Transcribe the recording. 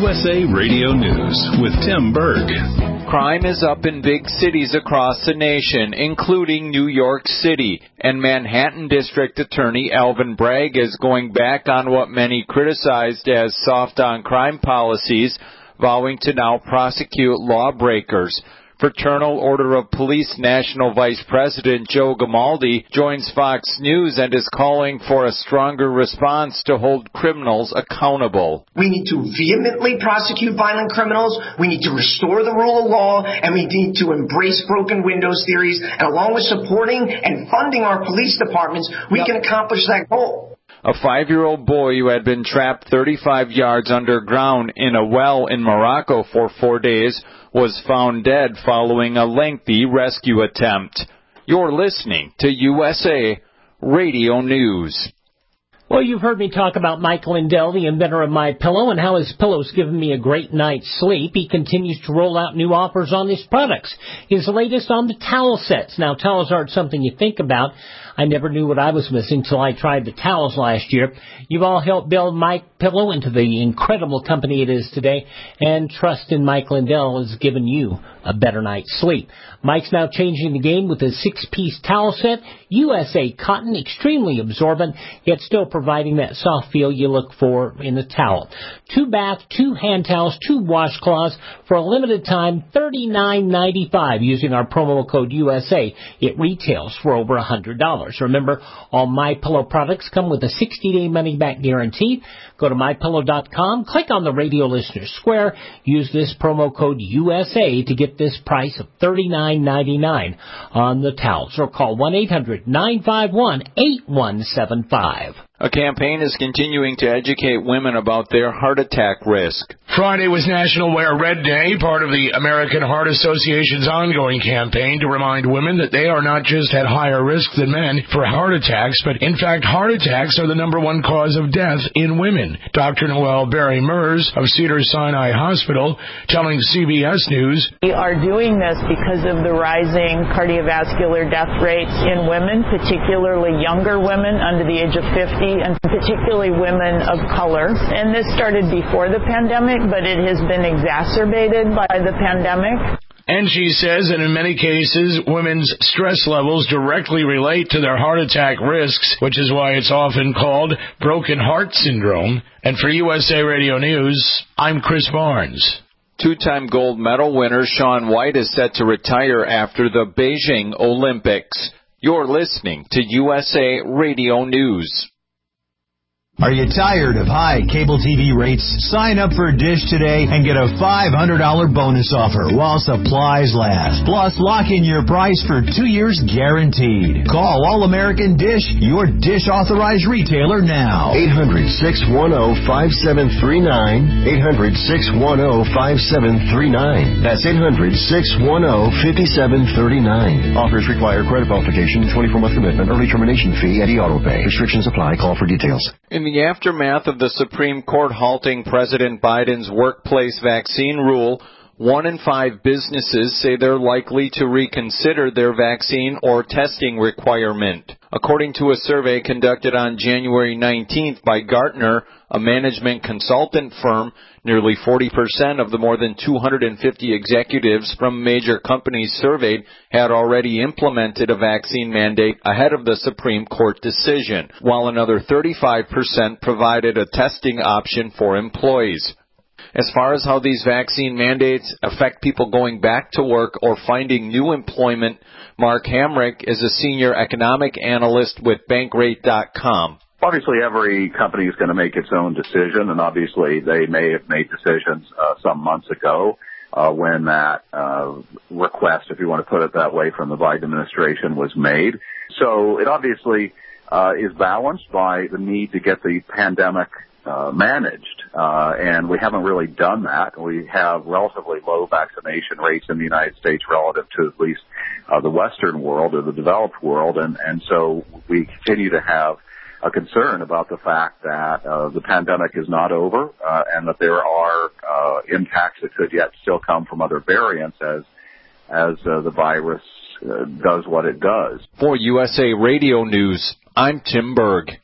USA Radio News with Tim Berg. Crime is up in big cities across the nation, including New York City, and Manhattan District Attorney Alvin Bragg is going back on what many criticized as soft on crime policies, vowing to now prosecute lawbreakers. Fraternal Order of Police National Vice President Joe Gamaldi joins Fox News and is calling for a stronger response to hold criminals accountable. We need to vehemently prosecute violent criminals, we need to restore the rule of law, and we need to embrace broken windows theories. And along with supporting and funding our police departments, we can accomplish that goal. A 5-year-old boy who had been trapped 35 yards underground in a well in Morocco for 4 days was found dead following a lengthy rescue attempt. You're listening to USA Radio News. Well, you've heard me talk about Mike Lindell, the inventor of MyPillow, and how his pillow's given me a great night's sleep. He continues to roll out new offers on his products. His latest on the towel sets. Now, towels aren't something you think about. I never knew what I was missing till I tried the towels last year. You've all helped build MyPillow into the incredible company it is today, and trust in Mike Lindell has given you a better night's sleep. Mike's now changing the game with a 6-piece towel set, USA cotton, extremely absorbent, yet still providing that soft feel you look for in a towel. 2 bath, 2 hand towels, 2 washcloths for a limited time, $39.95 using our promo code USA. It retails for over $100. Remember, all MyPillow products come with a 60-day money-back guarantee. Go to MyPillow.com, click on the radio listener square, use this promo code USA to get this price of $39.99 on the towels, or call 1-800-951-8175. A campaign is continuing to educate women about their heart attack risk. Friday was National Wear Red Day, part of the American Heart Association's ongoing campaign to remind women that they are not just at higher risk than men for heart attacks, but in fact heart attacks are the #1 cause of death in women. Dr. Noelle Berry-Mers of Cedars-Sinai Hospital telling CBS News, "We are doing this because of the rising cardiovascular death rates in women, particularly younger women under the age of 50, and particularly women of color. And this started before the pandemic, but it has been exacerbated by the pandemic." And she says that in many cases, women's stress levels directly relate to their heart attack risks, which is why it's often called broken heart syndrome. And for USA Radio News, I'm Chris Barnes. 2-time gold medal winner Shaun White is set to retire after the Beijing Olympics. You're listening to USA Radio News. Are you tired of high cable TV rates? Sign up for Dish today and get a $500 bonus offer while supplies last. Plus, lock in your price for 2 years guaranteed. Call All-American Dish, your Dish authorized retailer now. 800-610-5739. 800-610-5739. That's 800-610-5739. Offers require credit qualification, 24-month commitment, early termination fee, and auto pay. Restrictions apply. Call for details. In the aftermath of the Supreme Court halting President Biden's workplace vaccine rule, 1 in 5 businesses say they're likely to reconsider their vaccine or testing requirement. According to a survey conducted on January 19th by Gartner, a management consultant firm, nearly 40% of the more than 250 executives from major companies surveyed had already implemented a vaccine mandate ahead of the Supreme Court decision, while another 35% provided a testing option for employees. As far as how these vaccine mandates affect people going back to work or finding new employment, Mark Hamrick is a senior economic analyst with Bankrate.com. Obviously, every company is going to make its own decision, and obviously they may have made decisions some months ago when that request, if you want to put it that way, from the Biden administration was made. So it obviously is balanced by the need to get the pandemic managed, and we haven't really done that. We have relatively low vaccination rates in the United States relative to at least the Western world or the developed world, and so we continue to have a concern about the fact that the pandemic is not over and that there are impacts that could yet still come from other variants as the virus does what it does. For USA Radio News, I'm Tim Berg.